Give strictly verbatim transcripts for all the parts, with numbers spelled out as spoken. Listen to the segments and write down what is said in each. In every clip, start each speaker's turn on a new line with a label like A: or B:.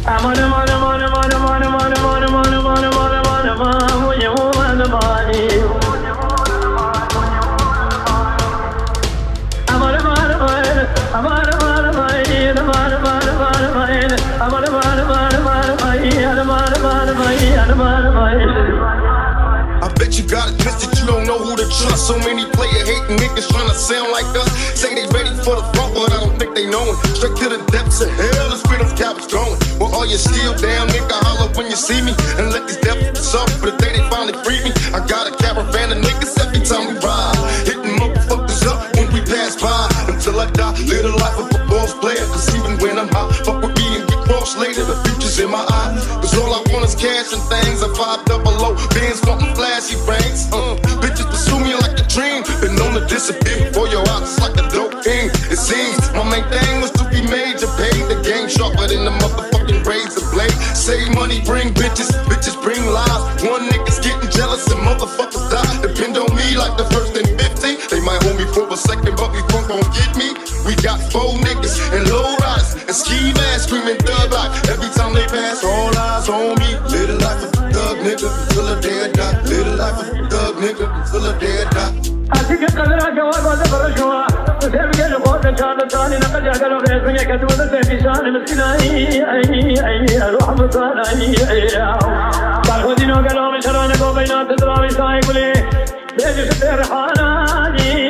A: I bet you got it twisted, you don't know who to trust. So many player hating niggas trying to sound like us. Say they ready for the front, but I don't think they know it. Straight to the depths of hell, let's where them cowards going. Well, all you still down, nigga, holler when you see me. And let these devils suffer the day they finally free me. I got a caravan of niggas every time we ride, hitting motherfuckers up when we pass by. Until I die, live the life of a boss player. Cause even when I'm high, fuck with me and get crossed later. The future's in my eye. Cause all I want is cash and things. A five double O, bands wanting flashy rings. Uh, bitches pursue me like a dream. Been known to disappear before your eyes like a dope king. It seems my main thing was to be major. Paid the game sharper than the motherfucking razor blade. Save money, bring bitches, bitches bring lies. One nigga's getting jealous and motherfuckers die. Depend on me like the first and fifty. They might hold me for a second, but we won't gon' get me. We got four niggas and low riders and ski masks screaming thug life. Every time they pass, all eyes on me. Little life of a thug nigga until a day I die. Little life of a thug nigga until a day I die.
B: أتيك القدر جواب ولا برشوا وسامي الجواب كان ثاني نقد جاكلوا بيسمي كتبوا في شان مسكيني أي أي أروح مصانع أي أي تعرفوا دينو قالوا مشرانك وبينات تدرامي سايقولي بيجي شتير حالاني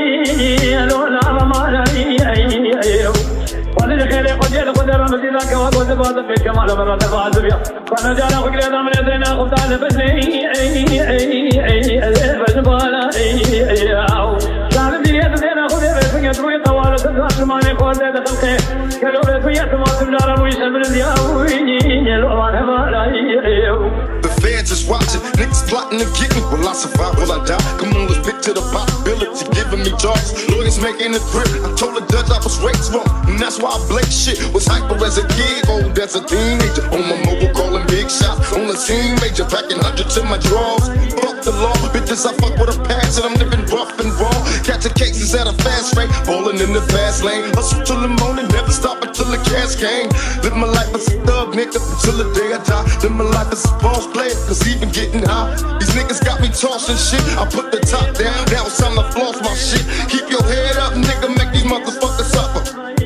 B: لولا رمانا أي أي أي وانا خير قد يقدر مدينة جواب وزباد في كمال مرات فازبيا فانا جانا فكرة دام ندرنا خبطان بني أي أي أي أي بزبالا أي أي أو كان دي يدنا خذ بسني تروي طوال تدرس ما نقول ده دخلك كلو بسني تما تدار ويسمر الياو يلو ما نبالا أي
A: The feds is watching, niggas plotting to get me. Will I survive? Will I die? Come on, let's picture the possibility giving me jobs. Lawyers making a grip. I told the judge I was raised wrong, and that's why I blake shit. Was hyper as a kid, old as a teenager. On my mobile calling big shots. On the scene major, packing hundreds in my drawers. Fuck the law, bitches I fuck with a passion. I'm living rough and raw. Catching cases at a fast rate, falling in the fast lane. Hustle till the morning, never stop until the cash came. Live my life as a thug nigga until the day I die. Live my life as a boss player, cause even getting high. These niggas got me tossing shit. I put the top down, now it's time to floss my shit. Keep your head up, nigga, make these motherfuckers suffer.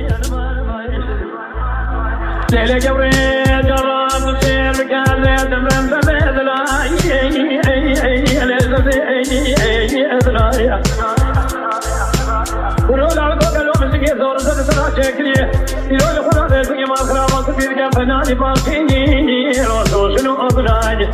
B: ليلة جوري جرام سير مكان دمرم بمثلا أي أي أي أي أي أي أي ورول على قلبه مسكين زور زور زور شكلي يقول خلاص يسقي ما خلاص كبير كان فناني باقيني راسه شنو أبراج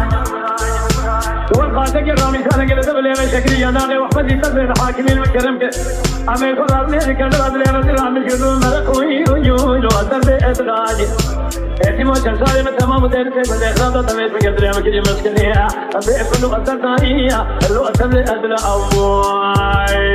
B: والقاتل جرامي كان قلت بلي شكلي أنا وأحمد يتبع حاكمين مكرمك أمي خلاص لي كان راد لي راد العمل كذو مرقوي ويقول وأتبع إدراج احتمال كان سالم تمام ودرس بدي خلاص تبيت بقدر يوم كذي مسكيني أبي كله أتبع اللي أتبع أدرى أبوي